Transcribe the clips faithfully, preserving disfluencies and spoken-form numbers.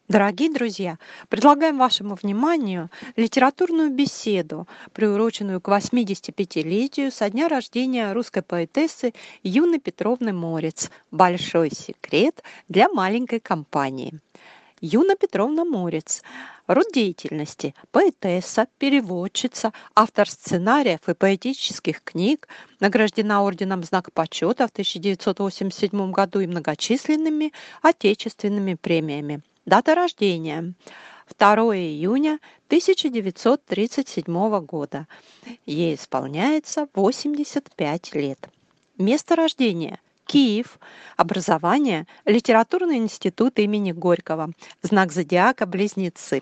Дорогие друзья, предлагаем вашему вниманию литературную беседу, приуроченную к восьмидесятипятилетию со дня рождения русской поэтессы Юны Петровны Морец «Большой секрет для маленькой компании». Юна Петровна Морец. Род деятельности – поэтесса, переводчица, автор сценариев и поэтических книг, награждена орденом Знак почета в тысяча девятьсот восемьдесят седьмом году и многочисленными отечественными премиями. Дата рождения – второе июня тысяча девятьсот тридцать седьмого года. Ей исполняется восемьдесят пять лет. Место рождения – Киев. Образование – Литературный институт имени Горького. Знак зодиака – Близнецы.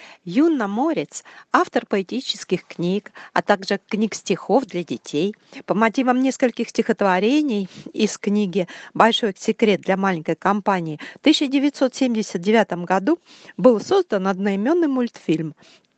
Юна Морец – автор поэтических книг, а также книг стихов для детей. По мотивам нескольких стихотворений из книги «Большой секрет для маленькой компании» в тысяча девятьсот семьдесят девятом году был создан одноименный мультфильм.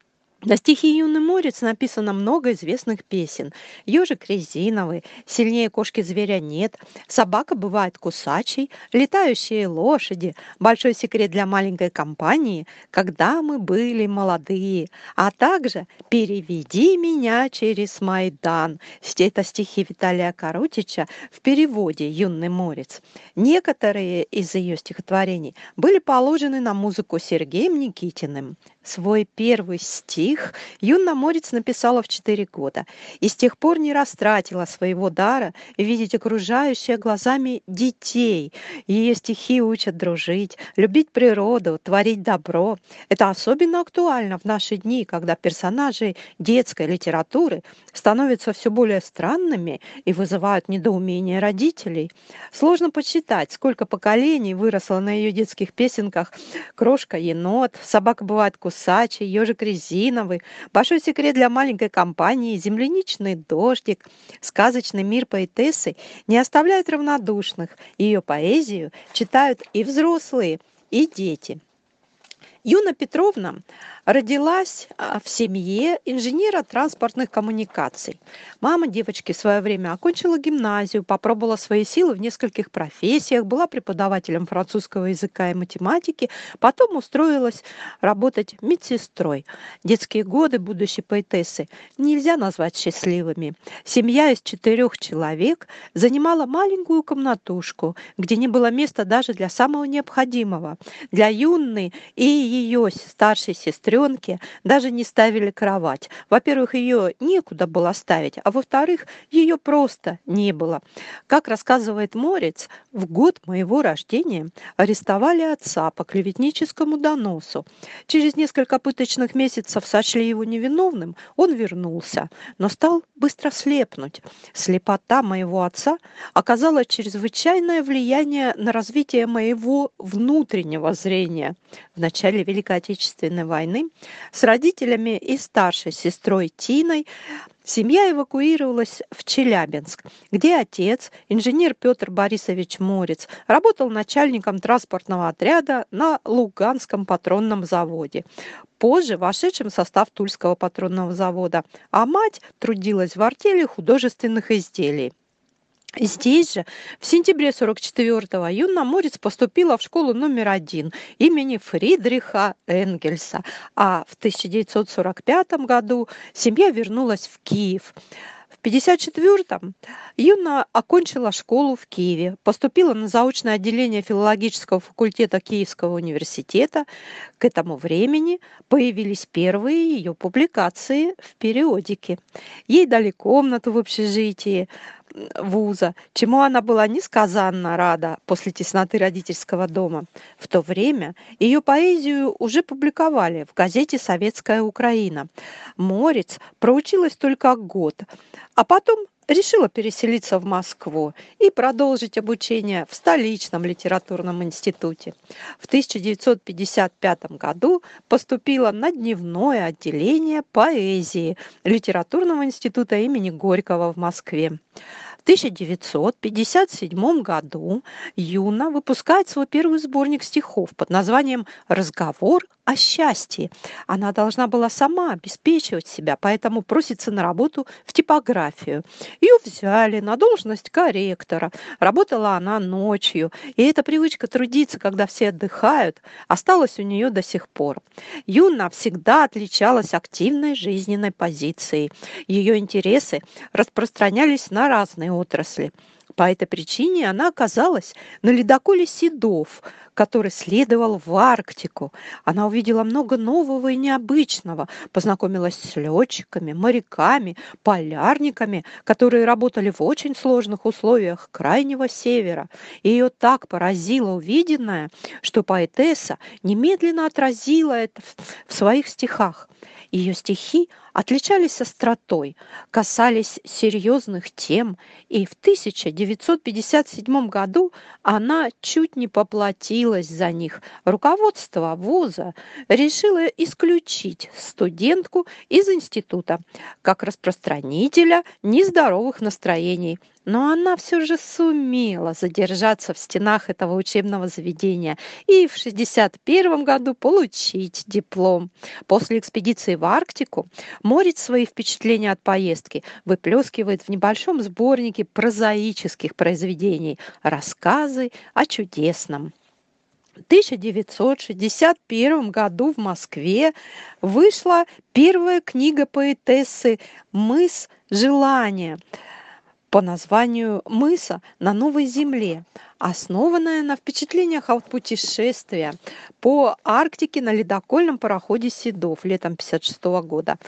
На стихи Юны Морец написано много известных песен. «Ежик резиновый», «Сильнее кошки зверя нет», «Собака бывает кусачей», «Летающие лошади», «Большой секрет для маленькой компании», «Когда мы были молодые», а также «Переведи меня через Майдан». Это стихи Виталия Коротича в переводе Юны Морец. Некоторые из ее стихотворений были положены на музыку Сергеем Никитиным. Свой первый стих Юна Морец написала в четыре года и с тех пор не растратила своего дара видеть окружающее глазами детей. Ее стихи учат дружить, любить природу, творить добро. Это особенно актуально в наши дни, когда персонажи детской литературы становятся все более странными и вызывают недоумение родителей. Сложно подсчитать, сколько поколений выросло на ее детских песенках «Крошка-енот», «Собака бывает кусачей», «Ежик резиновый», «Большой секрет для маленькой компании», «Земляничный дождик». Сказочный мир поэтессы не оставляет равнодушных. Ее поэзию читают и взрослые, и дети. Юна Петровна родилась а, в семье инженера транспортных коммуникаций. Мама девочки в свое время окончила гимназию, попробовала свои силы в нескольких профессиях, была преподавателем французского языка и математики, потом устроилась работать медсестрой. Детские годы будущей поэтессы нельзя назвать счастливыми. Семья из четырех человек занимала маленькую комнатушку, где не было места даже для самого необходимого. Для Юны и ее старшей сестренке даже не ставили кровать. Во-первых, ее некуда было ставить, а во-вторых, ее просто не было. Как рассказывает Морец, в год моего рождения арестовали отца по клеветническому доносу. Через несколько пыточных месяцев сочли его невиновным, он вернулся, но стал быстро слепнуть. Слепота моего отца оказала чрезвычайное влияние на развитие моего внутреннего зрения. В начале Великой Отечественной войны с родителями и старшей сестрой Тиной семья эвакуировалась в Челябинск, где отец, инженер Петр Борисович Морец, работал начальником транспортного отряда на Луганском патронном заводе, позже вошедшем в состав Тульского патронного завода, а мать трудилась в артели художественных изделий. Здесь же, в сентябре сорок четвёртого, Юна Морец поступила в школу номер один имени Фридриха Энгельса, а в тысяча девятьсот сорок пятом году семья вернулась в Киев. В пятьдесят четвёртом Юна окончила школу в Киеве, поступила на заочное отделение филологического факультета Киевского университета. К этому времени появились первые ее публикации в периодике. Ей дали комнату в общежитии вуза, чему она была несказанно рада после тесноты родительского дома. В то время ее поэзию уже публиковали в газете «Советская Украина». Морец проучилась только год, а потом решила переселиться в Москву и продолжить обучение в столичном литературном институте. В тысяча девятьсот пятьдесят пятом году поступила на дневное отделение поэзии Литературного института имени Горького в Москве. В тысяча девятьсот пятьдесят седьмом году Юна выпускает свой первый сборник стихов под названием «Разговор о счастье». Она должна была сама обеспечивать себя, поэтому просится на работу в типографию. Ее взяли на должность корректора. Работала она ночью, и эта привычка трудиться, когда все отдыхают, осталась у нее до сих пор. Юна всегда отличалась активной жизненной позицией. Ее интересы распространялись на разные отрасли. По этой причине она оказалась на ледоколе «Седов», который следовал в Арктику. Она увидела много нового и необычного, познакомилась с летчиками, моряками, полярниками, которые работали в очень сложных условиях Крайнего Севера. И ее так поразило увиденное, что поэтесса немедленно отразила это в своих стихах. Ее стихи отличались остротой, касались серьезных тем, и в тысяча девятьсот пятьдесят седьмом году она чуть не поплатилась за них. Руководство вуза решило исключить студентку из института как распространителя нездоровых настроений. Но она все же сумела задержаться в стенах этого учебного заведения и в шестьдесят первом году получить диплом. После экспедиции в Арктику Морец свои впечатления от поездки выплескивает в небольшом сборнике прозаических произведений «Рассказы о чудесном». В тысяча девятьсот шестьдесят первом году в Москве вышла первая книга поэтессы «Мыс желания» по названию «Мыса на новой земле», основанная на впечатлениях от путешествия по Арктике на ледокольном пароходе «Седов» летом тысяча девятьсот пятьдесят шестого года.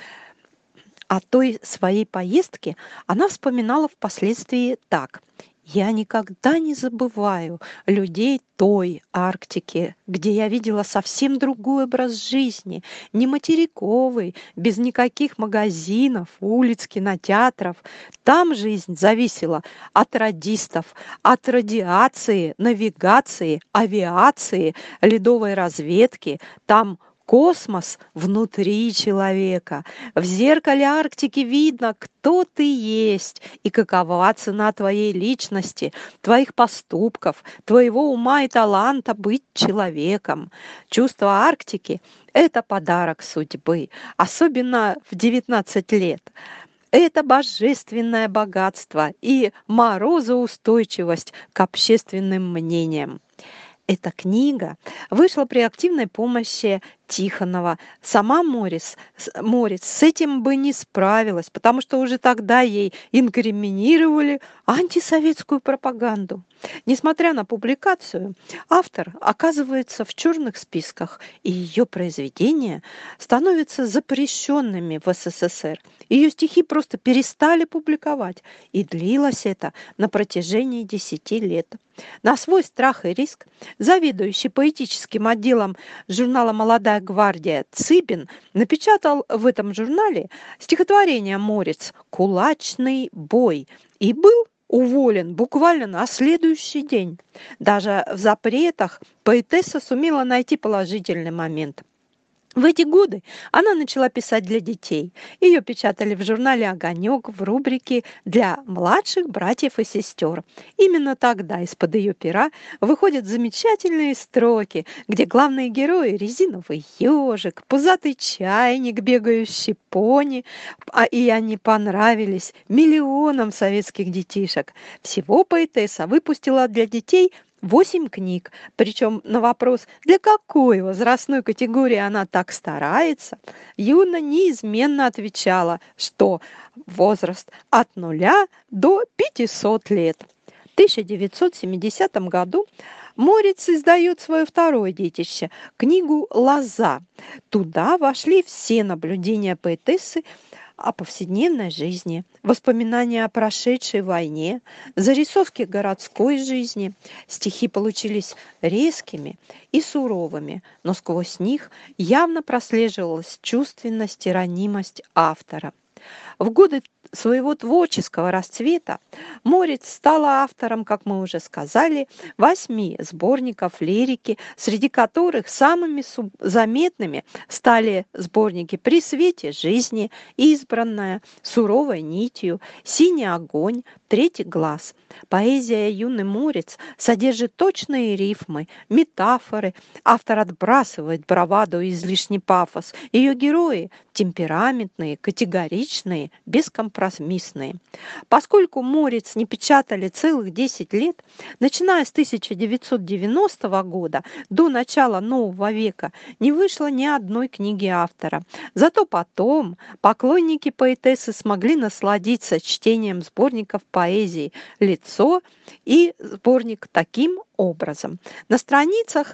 О той своей поездке она вспоминала впоследствии так: «Я никогда не забываю людей той Арктики, где я видела совсем другой образ жизни, не материковый, без никаких магазинов, улиц, кинотеатров. Там жизнь зависела от радистов, от радиации, навигации, авиации, ледовой разведки. Там космос внутри человека. В зеркале Арктики видно, кто ты есть и какова цена твоей личности, твоих поступков, твоего ума и таланта быть человеком. Чувство Арктики – это подарок судьбы, особенно в девятнадцать лет. Это божественное богатство и морозоустойчивость к общественным мнениям». Эта книга вышла при активной помощи Тихонова. Сама Морец, Морец с этим бы не справилась, потому что уже тогда ей инкриминировали антисоветскую пропаганду. Несмотря на публикацию, автор оказывается в черных списках, и ее произведения становятся запрещенными в СССР. Ее стихи просто перестали публиковать, и длилось это на протяжении десяти лет. На свой страх и риск заведующий поэтическим отделом журнала «Молодая гвардия» Цыбин напечатал в этом журнале стихотворение «Морец. Кулачный бой» и был уволен буквально на следующий день. Даже в запретах поэтесса сумела найти положительный момент. В эти годы она начала писать для детей. Ее печатали в журнале «Огонек» в рубрике «Для младших братьев и сестер». Именно тогда из-под ее пера выходят замечательные строки, где главные герои – резиновый ежик, пузатый чайник, бегающий пони, а и они понравились миллионам советских детишек. Всего поэтесса выпустила для детей Восемь книг, причем на вопрос, для какой возрастной категории она так старается, Юна неизменно отвечала, что возраст от нуля до пятисот лет. В тысяча девятьсот семидесятом году Морец издает свое второе детище – книгу «Лоза». Туда вошли все наблюдения поэтессы о повседневной жизни, воспоминания о прошедшей войне, зарисовки городской жизни. Стихи получились резкими и суровыми, но сквозь них явно прослеживалась чувственность и ранимость автора. В годы своего творческого расцвета Морец стала автором, как мы уже сказали, восьми сборников лирики, среди которых самыми заметными стали сборники «При свете жизни», «Избранная», «Суровой нитью», «Синий огонь», Третий глаз. Поэзия Юны Морец содержит точные рифмы, метафоры. Автор отбрасывает браваду и излишний пафос. Ее герои темпераментные, категоричные, бескомпромиссные. Поскольку Морец не печатали целых десять лет, начиная с тысяча девятьсот девяностого года до начала нового века, не вышло ни одной книги автора. Зато потом поклонники поэтессы смогли насладиться чтением сборников поэзии «Лицо» и сборник «Таким образом». На страницах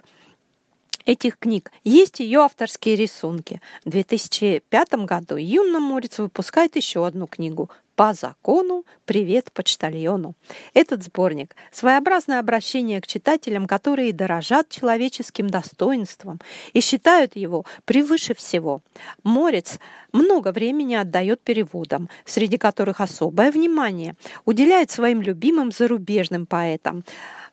этих книг есть ее авторские рисунки. В две тысячи пятом году Юна Морец выпускает еще одну книгу «По закону. Привет почтальону». Этот сборник – своеобразное обращение к читателям, которые дорожат человеческим достоинством и считают его превыше всего. Морец много времени отдает переводам, среди которых особое внимание уделяет своим любимым зарубежным поэтам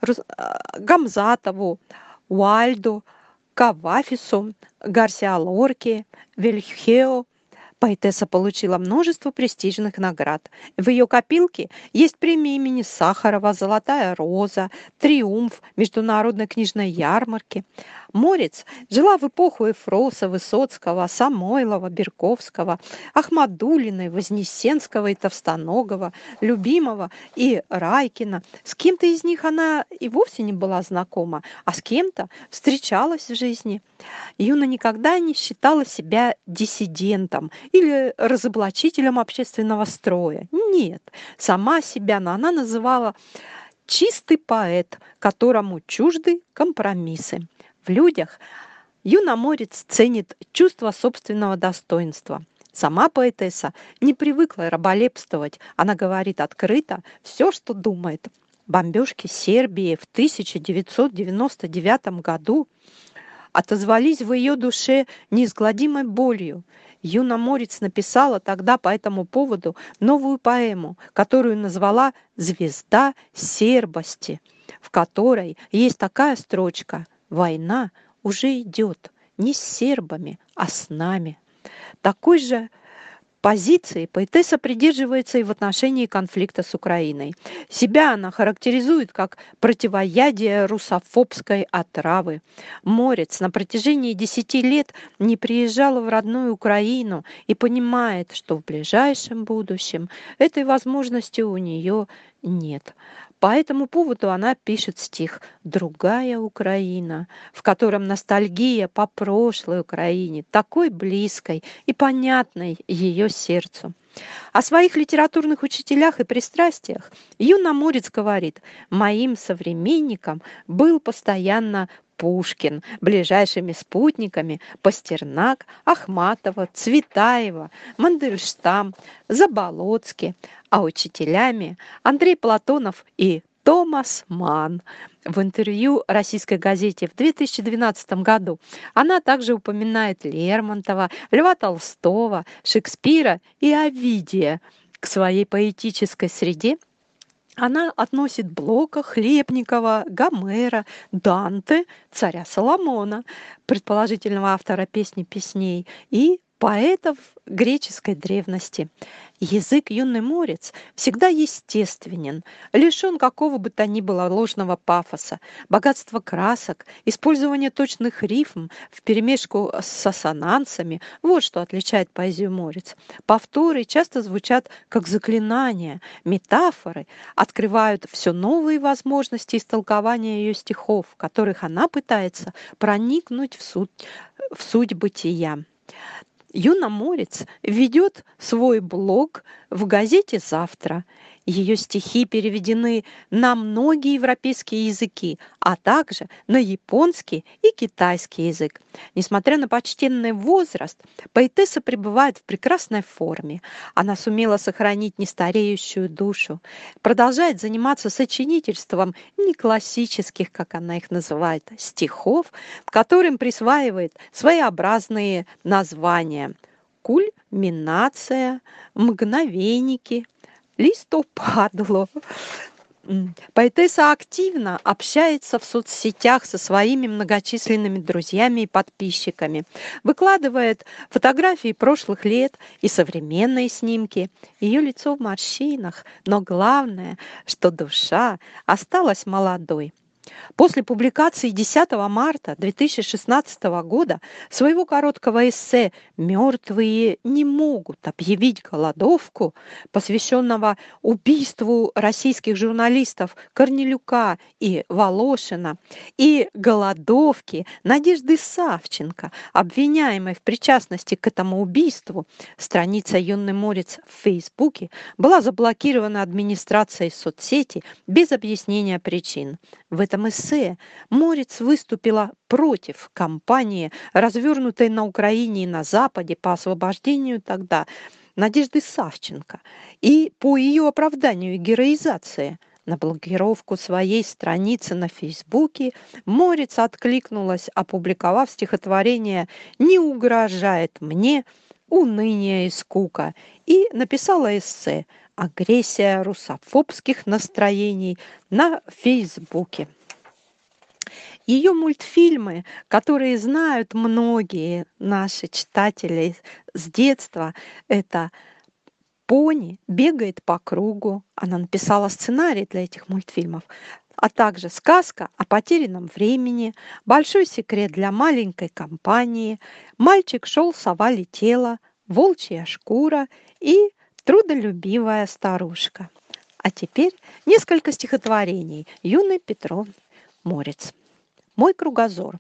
– Гамзатову, Уальду, Кавафису, Гарсиа Лорке, Вильхео. Поэтесса получила множество престижных наград. В ее копилке есть премии имени Сахарова, «Золотая роза», «Триумф» Международной книжной ярмарки. Морец жила в эпоху Эфроса, Высоцкого, Самойлова, Берковского, Ахмадулиной, Вознесенского и Товстоногова, Любимого и Райкина. С кем-то из них она и вовсе не была знакома, а с кем-то встречалась в жизни. Юна никогда не считала себя диссидентом или разоблачителем общественного строя. Нет, сама себя она называла чистый поэт, которому чужды компромиссы. В людях Юна Морец ценит чувство собственного достоинства. Сама поэтесса не привыкла раболепствовать. Она говорит открыто все, что думает. Бомбежки Сербии в тысяча девятьсот девяносто девятом году отозвались в ее душе неизгладимой болью. Юна Морец написала тогда по этому поводу новую поэму, которую назвала «Звезда сербости», в которой есть такая строчка: «Война уже идет не с сербами, а с нами». Такой же позиции поэтесса придерживается и в отношении конфликта с Украиной. Себя она характеризует как противоядие русофобской отравы. Морец на протяжении десяти лет не приезжала в родную Украину и понимает, что в ближайшем будущем этой возможности у нее нет. По этому поводу она пишет стих «Другая Украина», в котором ностальгия по прошлой Украине, такой близкой и понятной ее сердцу. О своих литературных учителях и пристрастиях Юна Морец говорит: «Моим современником был постоянно Пушкин, ближайшими спутниками Пастернак, Ахматова, Цветаева, Мандельштам, Заболоцкий, а учителями Андрей Платонов и Томас Манн». В интервью российской газете в две тысячи двенадцатом году она также упоминает Лермонтова, Льва Толстого, Шекспира и Овидия. К своей поэтической среде она относит Блока, Хлебникова, Гомера, Данте, царя Соломона, предположительного автора «Песни песней», и поэтов греческой древности. Язык Юны Морец всегда естественен, лишен какого бы то ни было ложного пафоса, богатство красок, использование точных рифм вперемешку с ассонансами – вот что отличает поэзию Морец. Повторы часто звучат как заклинания, метафоры открывают все новые возможности истолкования ее стихов, в которых она пытается проникнуть в суть, в суть бытия. Юна Морец ведет свой блог в газете «Завтра». Ее стихи переведены на многие европейские языки, а также на японский и китайский язык. Несмотря на почтенный возраст, поэтесса пребывает в прекрасной форме. Она сумела сохранить нестареющую душу, продолжает заниматься сочинительством не классических, как она их называет, стихов, которым присваивает своеобразные названия: «Кульминация», «Мгновенники», «Листопадло». М, Поэтесса активно общается в соцсетях со своими многочисленными друзьями и подписчиками, выкладывает фотографии прошлых лет и современные снимки. Ее лицо в морщинах, но главное, что душа осталась молодой. После публикации десятого марта две тысячи шестнадцатого года своего короткого эссе «Мертвые не могут объявить голодовку», посвященного убийству российских журналистов Корнелюка и Волошина, и голодовки Надежды Савченко, обвиняемой в причастности к этому убийству, страница «Юный Морец» в Фейсбуке была заблокирована администрацией соцсети без объяснения причин. В этом эссе Морец выступила против кампании, развернутой на Украине и на Западе по освобождению тогда Надежды Савченко и по ее оправданию и героизации. На блокировку своей страницы на Фейсбуке Морец откликнулась, опубликовав стихотворение «Не угрожает мне уныние и скука» и написала эссе «Агрессия русофобских настроений» на Фейсбуке. Ее мультфильмы, которые знают многие наши читатели с детства, это «Пони бегает по кругу». Она написала сценарий для этих мультфильмов. А также «Сказка о потерянном времени», «Большой секрет для маленькой компании», «Мальчик шел, сова летела», «Волчья шкура» и «Трудолюбивая старушка». А теперь несколько стихотворений Юны Петровны Морец. Мой кругозор.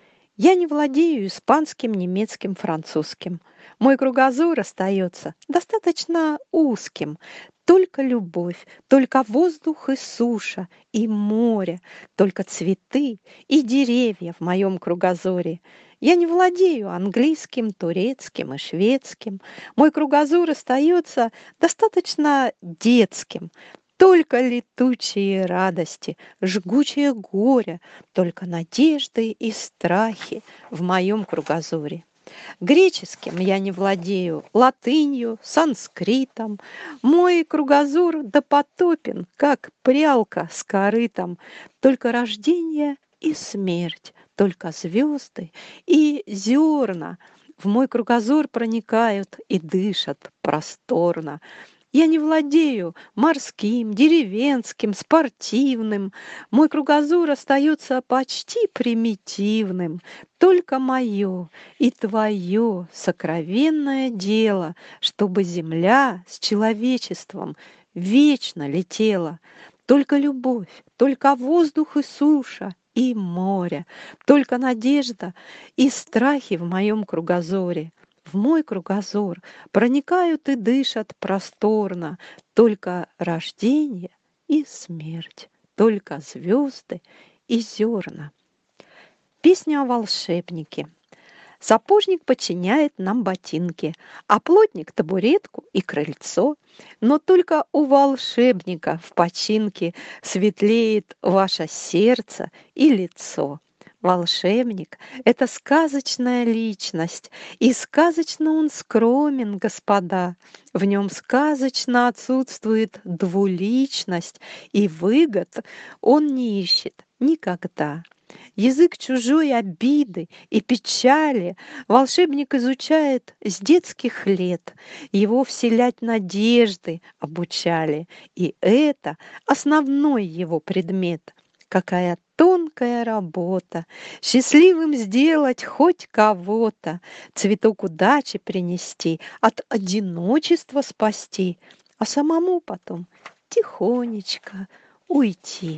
Я не владею испанским, немецким, французским. Мой кругозор остается достаточно узким. Только любовь, только воздух и суша, и море, только цветы и деревья в моем кругозоре. Я не владею английским, турецким и шведским. Мой кругозор остается достаточно детским. Только летучие радости, жгучее горе, только надежды и страхи в моем кругозоре. Греческим я не владею, латынью, санскритом. Мой кругозор допотопен, как прялка с корытом. Только рождение и смерть, только звезды и зерна в мой кругозор проникают и дышат просторно. Я не владею морским, деревенским, спортивным. Мой кругозор остается почти примитивным. Только мое и твое сокровенное дело, чтобы земля с человечеством вечно летела. Только любовь, только воздух и суша, и море, только надежда и страхи в моем кругозоре. В мой кругозор проникают и дышат просторно только рождение и смерть, только звезды и зерна. Песня о волшебнике. Сапожник подчиняет нам ботинки, а плотник табуретку и крыльцо. Но только у волшебника в починке светлеет ваше сердце и лицо. Волшебник – это сказочная личность, и сказочно он скромен, господа. В нем сказочно отсутствует двуличность, и выгод он не ищет никогда. Язык чужой обиды и печали волшебник изучает с детских лет. Его вселять надежды обучали, и это основной его предмет. Какая тонкая работа, счастливым сделать хоть кого-то, цветок удачи принести, от одиночества спасти, а самому потом тихонечко уйти.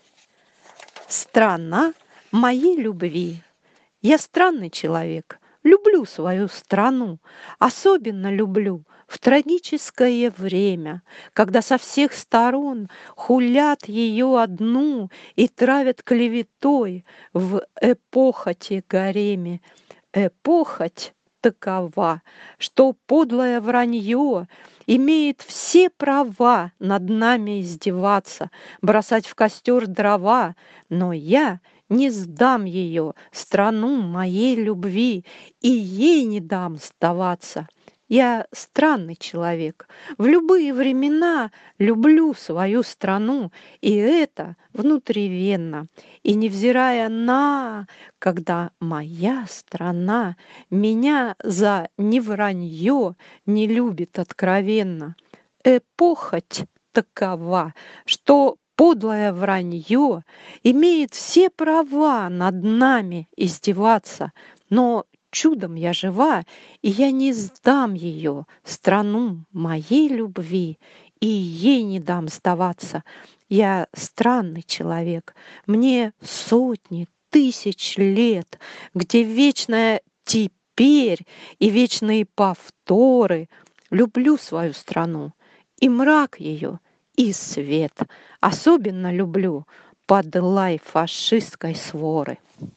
Страна моей любви. Я странный человек, люблю свою страну, особенно люблю в трагическое время, когда со всех сторон хулят ее одну и травят клеветой в эпохоте гареме. Эпохоть такова, что подлое вранье имеет все права над нами издеваться, бросать в костер дрова, но я не сдам ее, страну моей любви, и ей не дам сдаваться. Я странный человек. В любые времена люблю свою страну, и это внутривенно. И невзирая на, когда моя страна меня за невранье не любит откровенно. Эпохоть такова, что подлое вранье имеет все права над нами издеваться, но чудом я жива, и я не сдам ее, страну моей любви, и ей не дам сдаваться. Я странный человек, мне сотни тысяч лет, где вечное теперь и вечные повторы. Люблю свою страну, и мрак ее, и свет. Особенно люблю под лай фашистской своры.